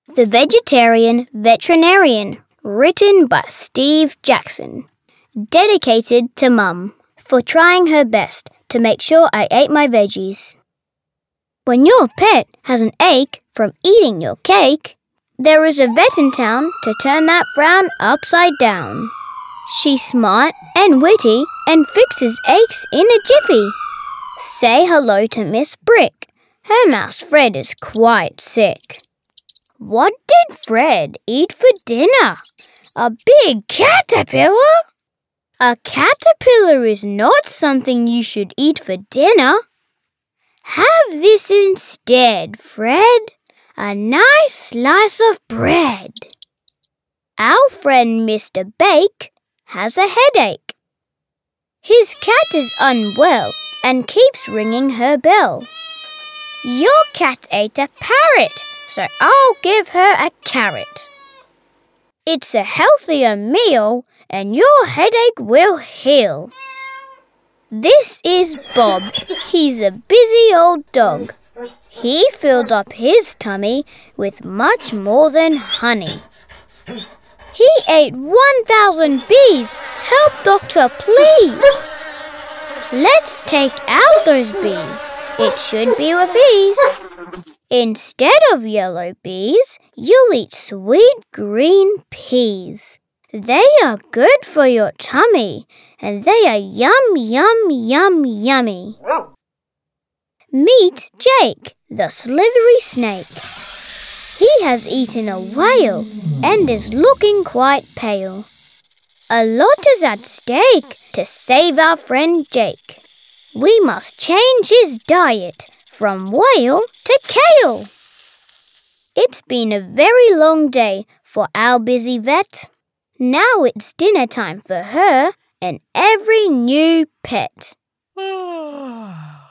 The Vegetarian Veterinarian, written by Steve Jackson. Dedicated to Mum, for trying her best to make sure I ate my veggies. When your pet has an ache from eating your cake, there is a vet in town to turn that frown upside down. She's smart and witty and fixes aches in a jiffy. Say hello to Miss Brick. Her mouse Fred is quite sick. What did Fred eat for dinner? A big caterpillar? A caterpillar is not something you should eat for dinner. Have this instead, Fred. A nice slice of bread. Our friend Mr. Bake has a headache. His cat is unwell and keeps ringing her bell. Your cat ate a parrot, so I'll give her a carrot. It's a healthier meal, and your headache will heal. This is Bob. He's a busy old dog. He filled up his tummy with much more than honey. He ate 1,000 bees. Help, doctor, please. Let's take out those bees. It should be with ease. Instead of yellow bees, you'll eat sweet green peas. They are good for your tummy, and they are yum, yum, yum, yummy. Meet Jake, the slithery snake. He has eaten a whale and is looking quite pale. A lot is at stake to save our friend Jake. We must change his diet from whale to kale. It's been a very long day for our busy vet. Now it's dinner time for her and every new pet.